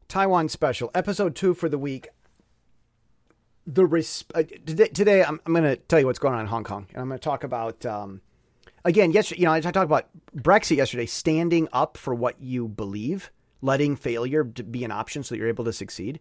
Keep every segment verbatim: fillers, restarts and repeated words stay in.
Taiwan special, episode two for the week. The res- uh, today, today, I'm, I'm going to tell you what's going on in Hong Kong, and I'm going to talk about um, again. Yesterday, you know, I talked about Brexit yesterday. Standing up for what you believe, letting failure to be an option so that you're able to succeed.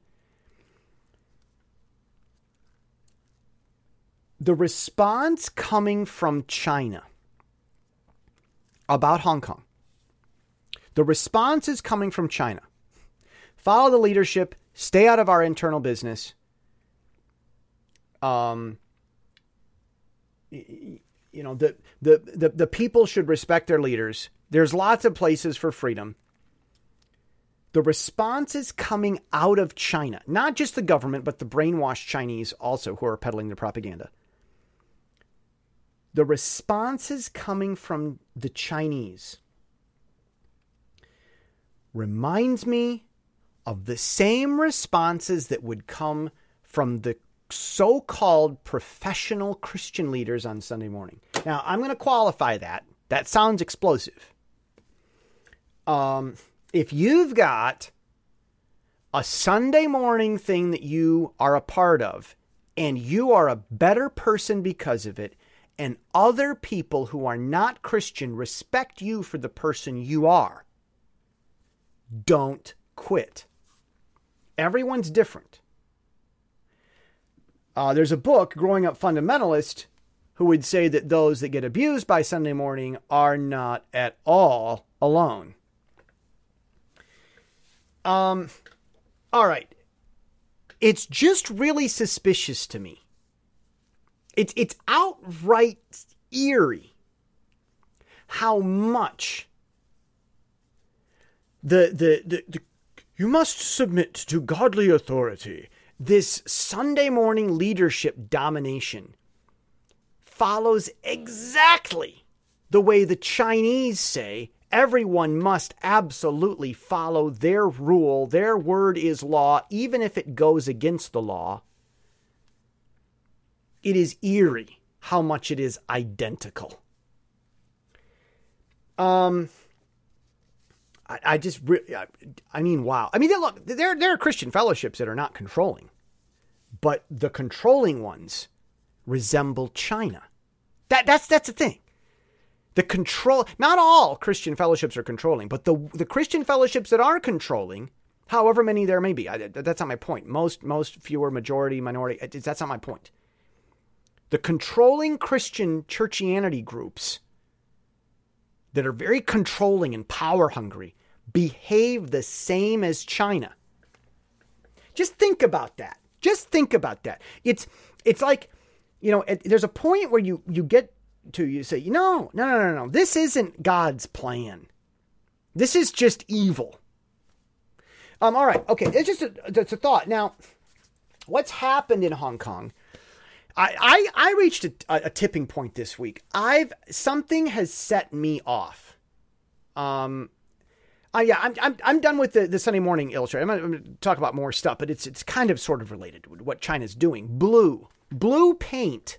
The response coming from China about Hong Kong. The response is coming from China. Follow the leadership. Stay out of our internal business. Um, you know, the, the, the, the people should respect their leaders. There's lots of places for freedom. The response is coming out of China, not just the government, but the brainwashed Chinese also who are peddling their propaganda. The response is coming from the Chinese. Reminds me of the same responses that would come from the so-called professional Christian leaders on Sunday morning. Now, I'm going to qualify that. That sounds explosive. Um, if you've got a Sunday morning thing that you are a part of, and you are a better person because of it, and other people who are not Christian respect you for the person you are, don't quit. Everyone's different. Uh, there's a book, Growing Up Fundamentalist, who would say that those that get abused by Sunday morning are not at all alone. Um, all right. It's just really suspicious to me. It's it's outright eerie how much the, the the the you must submit to godly authority. This Sunday morning leadership domination follows exactly the way the Chinese say everyone must absolutely follow their rule. Their word is law, even if it goes against the law. It is eerie how much it is identical. Um, I, I just, I, I mean, wow. I mean, look, there, there are Christian fellowships that are not controlling, but the controlling ones resemble China. That, that's, that's the thing. The control, not all Christian fellowships are controlling, but the, the Christian fellowships that are controlling, however many there may be, I, that's not my point. Most, most, fewer, majority, minority, that's not my point. The controlling Christian churchianity groups that are very controlling and power hungry behave the same as China. Just think about that. Just think about that. It's it's like, you know, it, there's a point where you, you get to, you say, no, no, no, no, no. This isn't God's plan. This is just evil. Um. All right. Okay. It's just a, it's a thought. Now, what's happened in Hong Kong? I, I, I reached a, a tipping point this week. I've something has set me off. Um, I, yeah, I'm I'm I'm done with the, the Sunday morning illustrator. I'm going to talk about more stuff, but it's it's kind of sort of related to what China's doing. Blue, blue paint.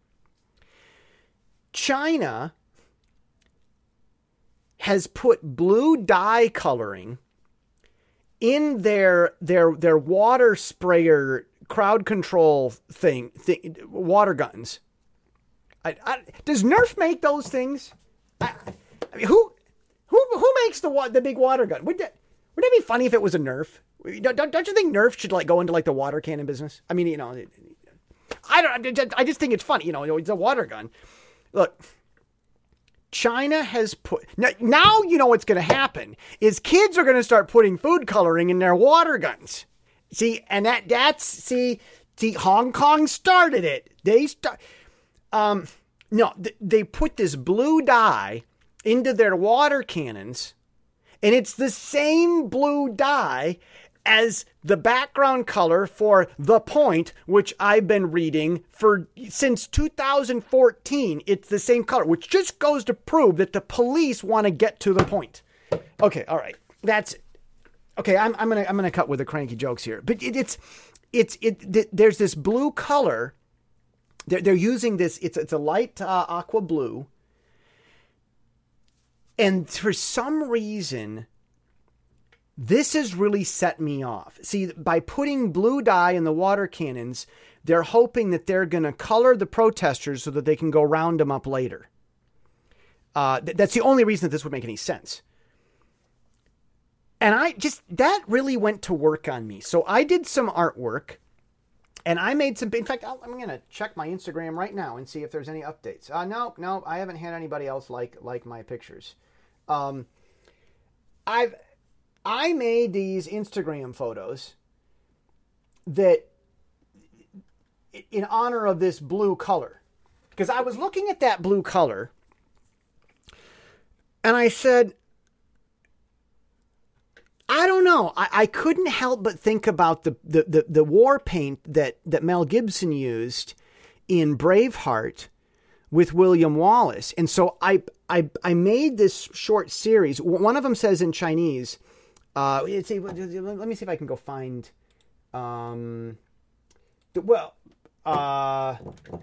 China has put blue dye coloring in their their their water sprayer. Crowd control thing, thing water guns. I, I, does Nerf make those things? I, I mean, who, who, who makes the the big water gun? Would that would that be funny if it was a Nerf? Don't, don't you think Nerf should like go into like the water cannon business? I mean, you know, I don't. I just think it's funny. You know, it's a water gun. Look, China has put now. Now you know what's going to happen is kids are going to start putting food coloring in their water guns. See, and that that's, see, see, Hong Kong started it. They start, um, no, th- they put this blue dye into their water cannons, and it's the same blue dye as the background color for The Point, which I've been reading for since two thousand fourteen. It's the same color, which just goes to prove that the police want to get to the point. Okay, all right, that's Okay, I'm I'm gonna I'm gonna cut with the cranky jokes here, but it, it's it's it, it. There's this blue color. They're they're using this. It's it's a light uh, aqua blue, and for some reason, This has really set me off. See, by putting blue dye in the water cannons, they're hoping that they're going to color the protesters so that they can go round them up later. Uh, th- that's the only reason that this would make any sense. And I just, that really went to work on me. So I did some artwork and I made some, in fact, I'll, I'm going to check my Instagram right now and see if there's any updates. Uh, no, no, I haven't had anybody else like, like my pictures. Um, I've, I made these Instagram photos that in honor of this blue color, because I was looking at that blue color and I said, I don't know. I, I couldn't help but think about the, the, the, the war paint that, that Mel Gibson used in Braveheart with William Wallace. And so I, I, I made this short series. One of them says in Chinese, uh, let's see, let me see if I can go find, um, the, well, uh,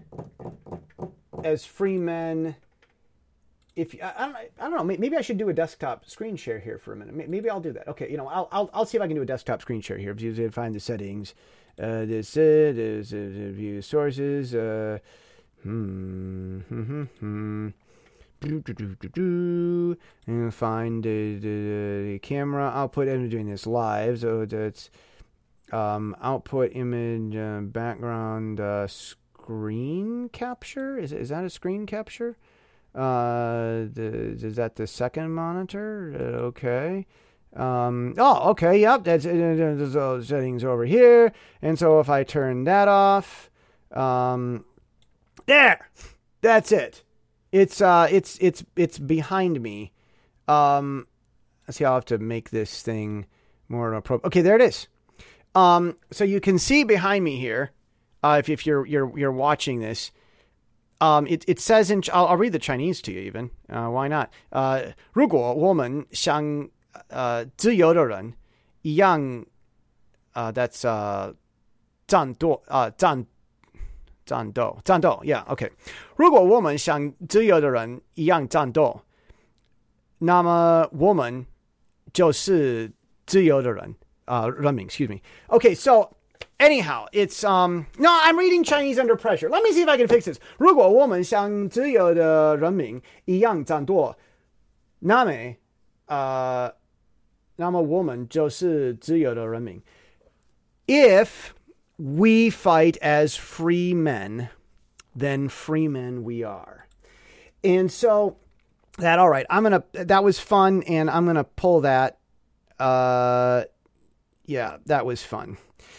as free men, if I, I don't, I don't know, maybe I should do a desktop screen share here for a minute. Maybe I'll do that. Okay, you know, I'll I'll, I'll see if I can do a desktop screen share here. If you find the settings, uh, this uh, this uh, view sources. Uh, hmm, hmm, hmm, hmm. Do, do, do, do, do. And find the, the, the camera output. I'm doing this live, so that's um, output image uh, background uh, screen capture. Is is that a screen capture? Uh, the, is that the second monitor? Uh, okay. Um, oh, okay. Yep. That's, uh, there's those settings over here. And so if I turn that off, um, there, that's it. It's, uh, it's, it's, it's behind me. Um, let's see, I'll have to make this thing more appropriate. Okay, there it is. Um, so you can see behind me here, uh, if, if you're, you're, you're watching this, Um, it, it says in, I'll, I'll read the Chinese to you even. Uh, why not? Uh, 如果我们像呃自由的人一样, uh, that's uh 战斗, uh 战战斗战斗 yeah okay. 如果我们像自由的人一样战斗，那么我们就是自由的人。Uh, 人民, excuse me. Okay, so. Anyhow, it's, um, no, I'm reading Chinese under pressure. Let me see if I can fix this. 如果我们像自由的人民一样战斗，那么，呃，那么我们就是自由的人民。If we fight as free men, then free men we are. And so, that, all right, I'm going to, that was fun, and I'm going to pull that. Uh, yeah, that was fun.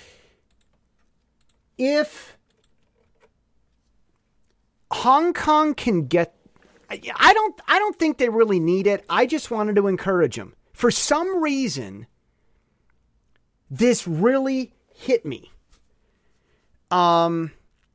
If Hong Kong can get, I don't, I don't think they really need it. I just wanted to encourage them. For some reason, this really hit me. Um,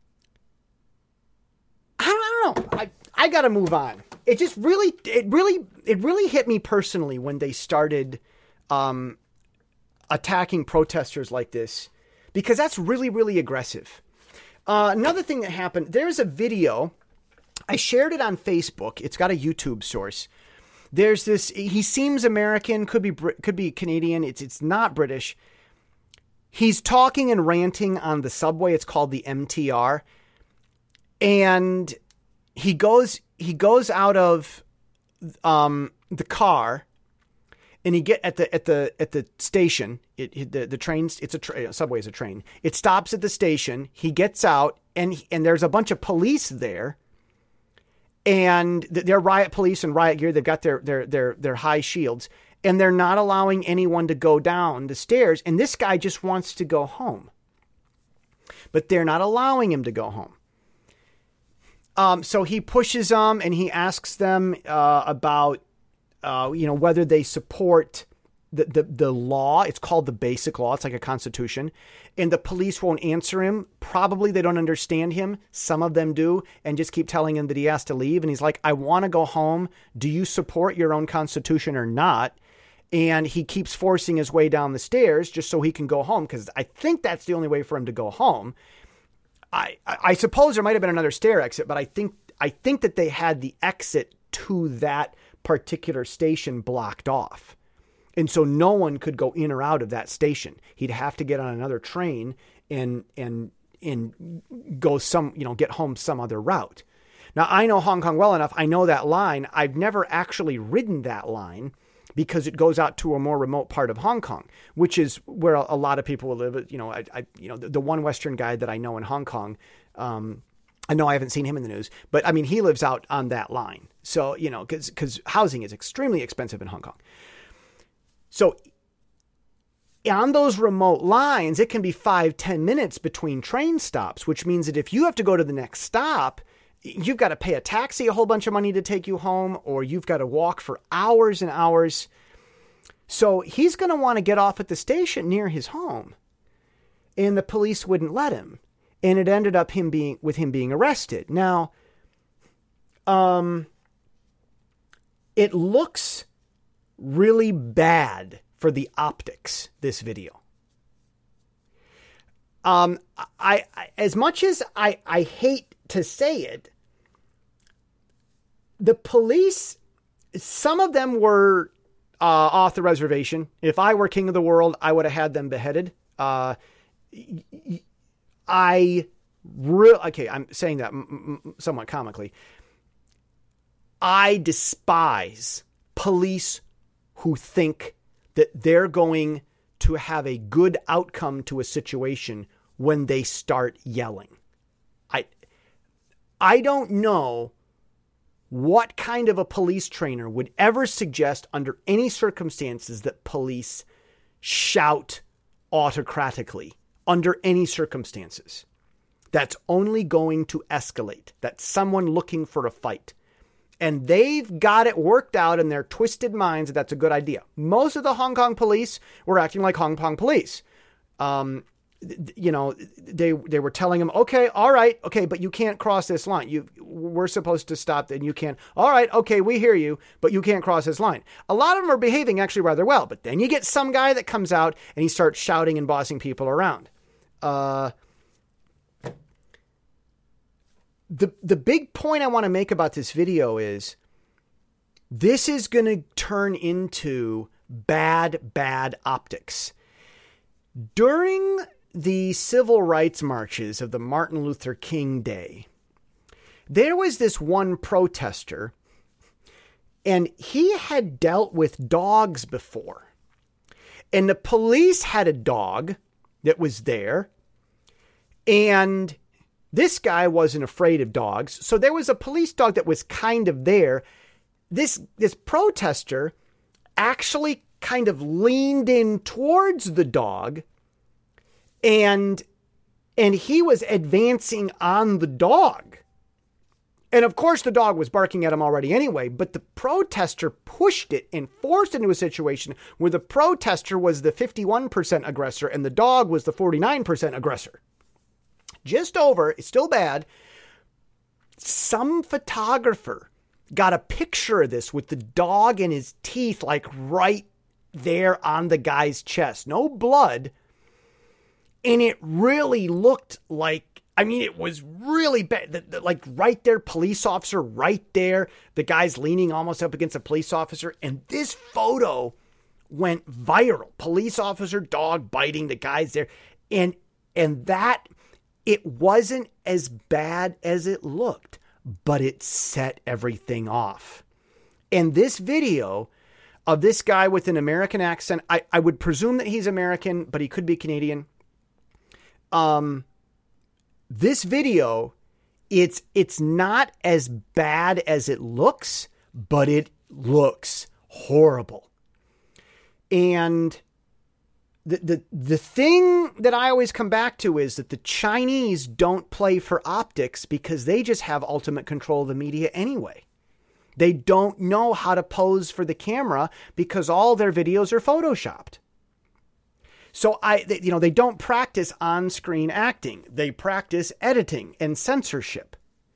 I don't, I don't know. I, I got to move on. It just really, it really, it really hit me personally when they started, um, attacking protesters like this. Because that's really, really aggressive. Uh, another thing that happened, there's a video. I shared it on Facebook. It's got a YouTube source. There's this, he seems American, could be could be Canadian. It's it's not British. He's talking and ranting on the subway. It's called the M T R. And he goes he goes out of um, the car. And he get at the at the at the station. It, it the the trains. It's a tra- subway is a train. It stops at the station. He gets out, and and there's a bunch of police there. And they're riot police and riot gear. They've got their their their their high shields, and they're not allowing anyone to go down the stairs. And this guy just wants to go home, but they're not allowing him to go home. Um, so he pushes them, and he asks them uh, about. Uh, you know, whether they support the, the, the law. It's called the basic law. It's like a constitution. And the police won't answer him. Probably they don't understand him. Some of them do, and just keep telling him that he has to leave. And he's like, I want to go home. Do you support your own constitution or not? And he keeps forcing his way down the stairs just so he can go home, because I think that's the only way for him to go home. I, I, I suppose there might have been another stair exit, but I think I think that they had the exit to that particular station blocked off. And so no one could go in or out of that station. He'd have to get on another train and and and go some, you know, get home some other route. Now, I know Hong Kong well enough. I know that line. I've never actually ridden that line because it goes out to a more remote part of Hong Kong, which is where a lot of people will live. You know, I, I you know, the, the one Western guy that I know in Hong Kong, um, I know I haven't seen him in the news, but I mean, he lives out on that line. So, you know, because because housing is extremely expensive in Hong Kong. So on those remote lines, it can be five, ten minutes between train stops, which means that if you have to go to the next stop, you've got to pay a taxi a whole bunch of money to take you home, or you've got to walk for hours and hours. So he's going to want to get off at the station near his home, and the police wouldn't let him. And it ended up him being with him being arrested. Now, um, it looks really bad for the optics, this video. Um, I, I as much as I, I hate to say it, the police, some of them were uh, off the reservation. If I were king of the world, I would have had them beheaded. Uh, I really, okay, I'm saying that m- m- somewhat comically. I despise police who think that they're going to have a good outcome to a situation when they start yelling. I, I don't know what kind of a police trainer would ever suggest under any circumstances that police shout autocratically under any circumstances. That's only going to escalate. That's someone looking for a fight. And they've got it worked out in their twisted minds that that's a good idea. Most of the Hong Kong police were acting like Hong Kong police. Um, you know, they they were telling him, okay, all right, okay, but you can't cross this line. You, we're supposed to stop, and you can't. All right, okay, we hear you, but you can't cross this line. A lot of them are behaving actually rather well, but then you get some guy that comes out and he starts shouting and bossing people around. Uh, the the big point I want to make about this video is this is going to turn into bad, bad optics. During the civil rights marches of the Martin Luther King Day, there was this one protester, and he had dealt with dogs before. And the police had a dog that was there, and this guy wasn't afraid of dogs. So there was a police dog that was kind of there. This, this protester actually kind of leaned in towards the dog, and, and he was advancing on the dog. And of course the dog was barking at him already anyway, but the protester pushed it and forced it into a situation where the protester was the fifty-one percent aggressor and the dog was the forty-nine percent aggressor. Just over, it's still bad. Some photographer got a picture of this with the dog and his teeth like right there on the guy's chest. No blood. And it really looked like, I mean, it was really bad. The, the, like right there, police officer right there. The guy's leaning almost up against a police officer. And this photo went viral. Police officer, dog biting, the guy's there. And, and that... It wasn't as bad as it looked, but it set everything off. And this video of this guy with an American accent, I, I would presume that he's American, but he could be Canadian. Um, this video, it's it's not as bad as it looks, but it looks horrible. And The, the the thing that I always come back to is that the Chinese don't play for optics because they just have ultimate control of the media anyway. They don't know how to pose for the camera because all their videos are photoshopped. So I, they, you know, they don't practice on-screen acting. They practice editing and censorship.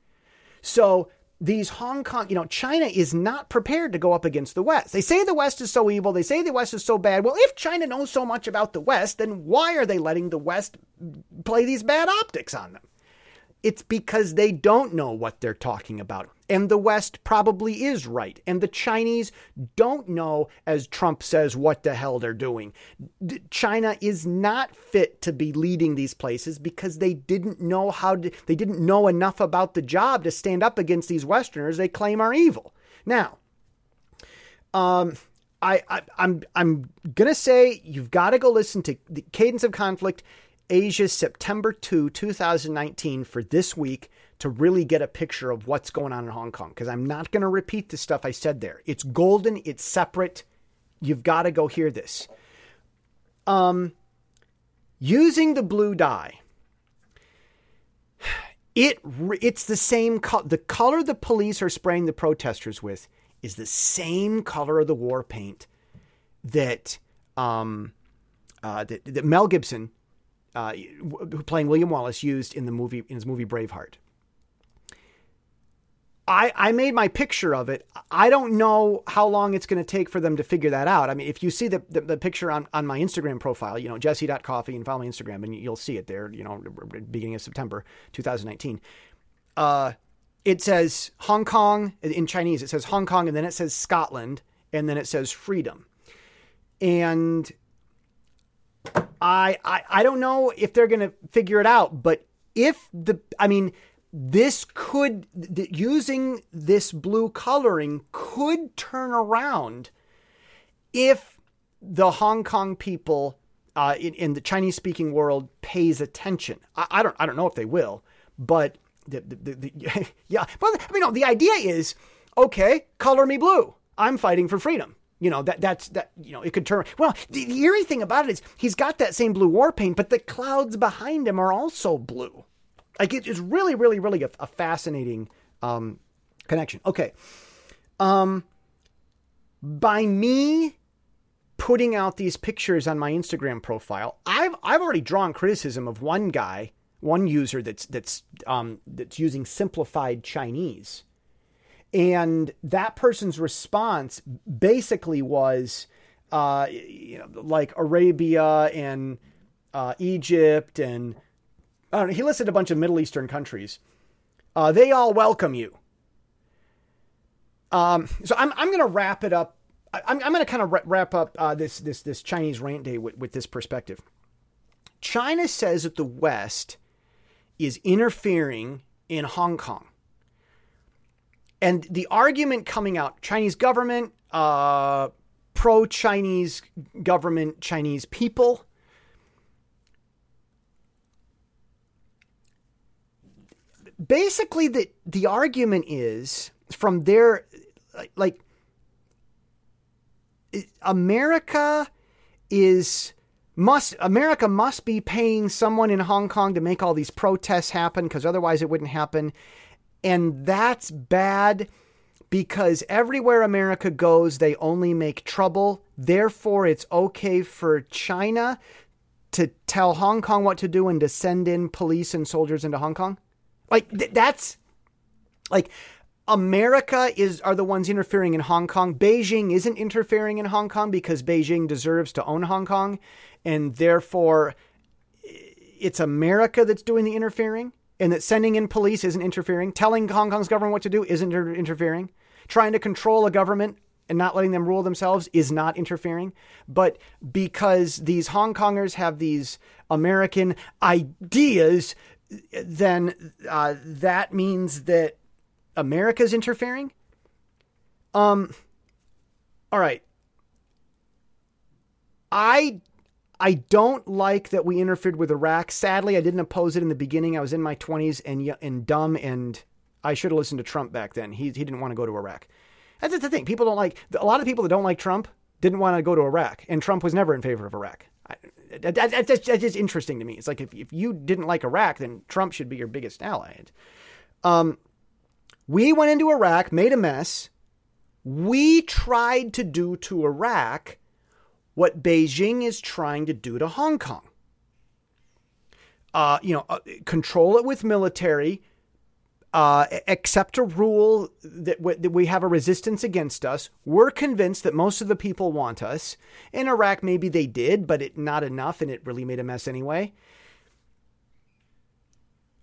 So these Hong Kong, you know, China is not prepared to go up against the West. They say the West is so evil. They say the West is so bad. Well, if China knows so much about the West, then why are they letting the West play these bad optics on them? It's because they don't know what they're talking about. And the West probably is right. And the Chinese don't know, as Trump says, what the hell they're doing. China is not fit to be leading these places because they didn't know how to, they didn't know enough about the job to stand up against these Westerners they claim are evil. Now, um, I, I I'm I'm gonna say you've got to go listen to the Cadence of Conflict, Asia, September second, two thousand nineteen for this week to really get a picture of what's going on in Hong Kong. Because I'm not going to repeat the stuff I said there. It's golden. It's separate. You've got to go hear this. Um, using the blue dye. It it's the same color. The color the police are spraying the protesters with is the same color of the war paint that um, uh, that, that Mel Gibson, uh, playing William Wallace, used in the movie in his movie Braveheart. I, I made my picture of it. I don't know how long it's going to take for them to figure that out. I mean, if you see the, the, the picture on, on my Instagram profile, you know, jesse dot coffee, and follow my Instagram and you'll see it there, you know, beginning of September two thousand nineteen. Uh, it says Hong Kong in Chinese. It says Hong Kong, and then it says Scotland, and then it says freedom. And I, I, I don't know if they're going to figure it out, but if the, I mean, this could, th- using this blue coloring could turn around if the Hong Kong people uh, in, in the Chinese speaking world pays attention. I, I don't, I don't know if they will, but the, the, the, the yeah, but I mean, no, the idea is, okay, color me blue. I'm fighting for freedom. You know, that that's that, you know, it could turn. Well, the, the eerie thing about it is he's got that same blue war paint, but the clouds behind him are also blue. Like it is really, really, really a, a fascinating um, connection. Okay. Um, by me putting out these pictures on my Instagram profile, I've I've already drawn criticism of one guy, one user that's that's um, that's using simplified Chinese, and that person's response basically was, uh, you know, like Arabia and uh, Egypt and. I don't know, he listed a bunch of Middle Eastern countries. Uh, they all welcome you. Um, so I'm I'm going to wrap it up. I, I'm I'm going to kind of wrap up uh, this this this Chinese rant day with, with this perspective. China says that the West is interfering in Hong Kong, and the argument coming out: Chinese government, uh, pro-Chinese government, Chinese people. Basically, the, the argument is from their, like, America is, must, America must be paying someone in Hong Kong to make all these protests happen because otherwise it wouldn't happen. And that's bad because everywhere America goes, they only make trouble. Therefore, it's okay for China to tell Hong Kong what to do and to send in police and soldiers into Hong Kong. Like th- that's like America is are the ones interfering in Hong Kong. Beijing isn't interfering in Hong Kong because Beijing deserves to own Hong Kong. And therefore, it's America that's doing the interfering, and that sending in police isn't interfering. Telling Hong Kong's government what to do isn't inter- interfering. Trying to control a government and not letting them rule themselves is not interfering. But because these Hong Kongers have these American ideas, then uh, that means that America's interfering. Um. All right. I I don't like that we interfered with Iraq. Sadly, I didn't oppose it in the beginning. I was in my twenties and and dumb, and I should have listened to Trump back then. He he didn't want to go to Iraq. That's the thing. People don't like a lot of people that don't like Trump didn't want to go to Iraq, and Trump was never in favor of Iraq. I, That, that, that's, that's just interesting to me. It's like if, if you didn't like Iraq, then Trump should be your biggest ally. Um, we went into Iraq, made a mess. We tried to do to Iraq what Beijing is trying to do to Hong Kong. Uh, you know, uh, control it with military, uh, accept a rule that, w- that we have a resistance against us. We're convinced that most of the people want us. In Iraq, maybe they did, but it not enough, and it really made a mess anyway.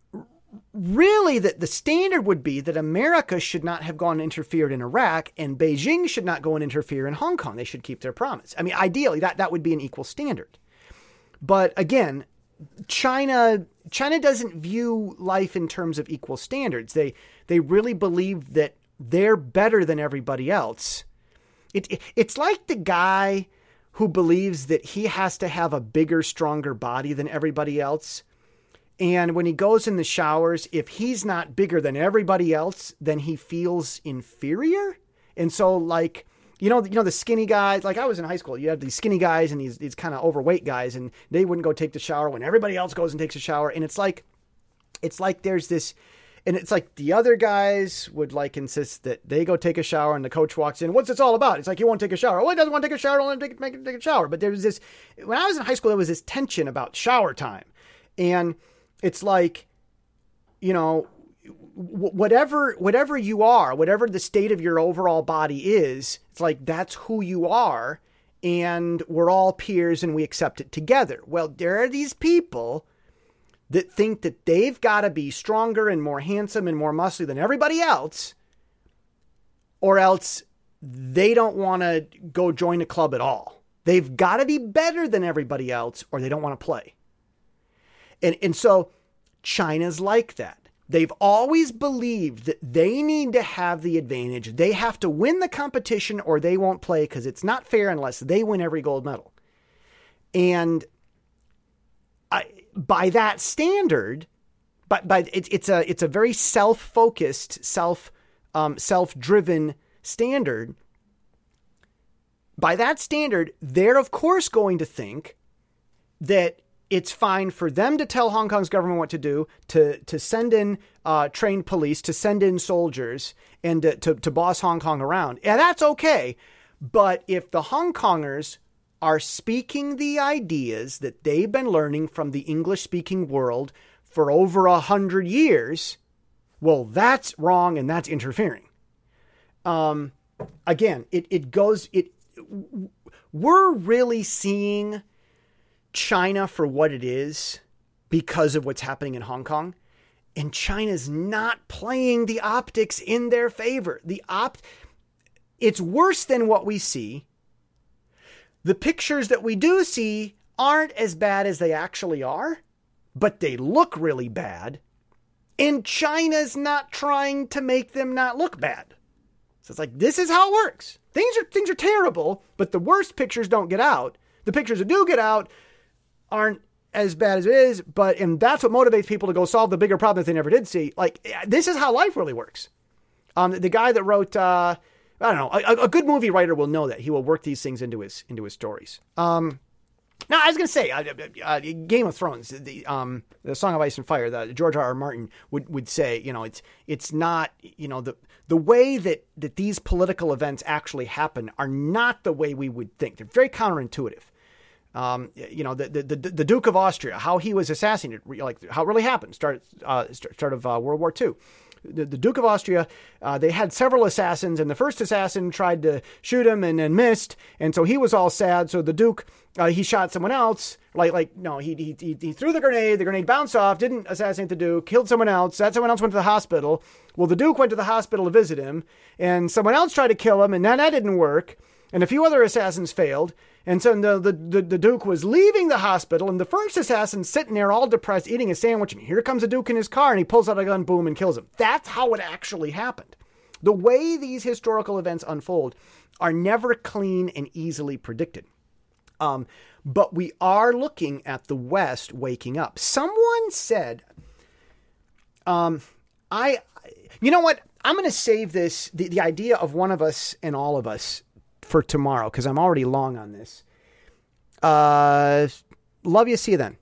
really that the standard would be that America should not have gone and interfered in Iraq and Beijing should not go and interfere in Hong Kong. They should keep their promise. I mean, ideally, that, that would be an equal standard. But again, China China doesn't view life in terms of equal standards. They they really believe that they're better than everybody else. It, it it's like the guy who believes that he has to have a bigger, stronger body than everybody else. And when he goes in the showers, if he's not bigger than everybody else, then he feels inferior. And so like, you know, you know, the skinny guys, like I was in high school, you have these skinny guys and these, these kind of overweight guys, and they wouldn't go take the shower when everybody else goes and takes a shower. And it's like, it's like there's this, and it's like the other guys would like insist that they go take a shower and the coach walks in. What's this all about? It's like, you won't take a shower. Oh, he doesn't want to take a shower. Don't let him take, make him take a shower. But there was this, when I was in high school, there was this tension about shower time. And it's like, you know, whatever, whatever you are, whatever the state of your overall body is, it's like, that's who you are. And we're all peers and we accept it together. Well, there are these people that think that they've got to be stronger and more handsome and more muscly than everybody else, or else they don't want to go join a club at all. They've got to be better than everybody else or they don't want to play. And, and so China's like that. They've always believed that they need to have the advantage. They have to win the competition or they won't play because it's not fair unless they win every gold medal. And I, by that standard, but by it's it's a it's a very self-focused, self um, self-driven standard. By that standard, they're of course going to think that it's fine for them to tell Hong Kong's government what to do, to to send in uh, trained police, to send in soldiers, and to, to to boss Hong Kong around. Yeah, that's okay. But if the Hong Kongers are speaking the ideas that they've been learning from the English-speaking world for over a hundred years, well, that's wrong and that's interfering. Um, again, it it goes. It we're really seeing China for what it is because of what's happening in Hong Kong, and China's not playing the optics in their favor. The opt, it's worse than what we see. The pictures that we do see aren't as bad as they actually are, but they look really bad. And China's not trying to make them not look bad. So it's like, this is how it works. Things are, things are terrible, but the worst pictures don't get out. The pictures that do get out aren't as bad as it is, but, and that's what motivates people to go solve the bigger problem that they never did see. Like, this is how life really works. Um, the guy that wrote, uh, I don't know. A, a good movie writer will know that. He will work these things into his into his stories. Um, now, I was going to say, uh, uh, Game of Thrones, the um, the Song of Ice and Fire, the George R. R. Martin would, would say, you know, it's it's not, you know, the the way that, that these political events actually happen are not the way we would think. They're very counterintuitive. Um, you know, the, the the the Duke of Austria, how he was assassinated, like how it really happened, start uh, start of uh, World War Two. The, the Duke of Austria, uh, they had several assassins, and the first assassin tried to shoot him and then missed, and so he was all sad. So the Duke, uh, he shot someone else. Like, like no, he, he he threw the grenade. The grenade bounced off, didn't assassinate the Duke, killed someone else. That someone else went to the hospital. Well, the Duke went to the hospital to visit him, and someone else tried to kill him, and then that didn't work. And a few other assassins failed. And so the, the, the, the Duke was leaving the hospital, and the first assassin sitting there all depressed, eating a sandwich, and here comes the Duke in his car, and he pulls out a gun, boom, and kills him. That's how it actually happened. The way these historical events unfold are never clean and easily predicted. Um, but we are looking at the West waking up. Someone said, um, I, you know what? I'm going to save this, the, the idea of one of us and all of us, for tomorrow, because I'm already long on this. Uh, love you. See you then.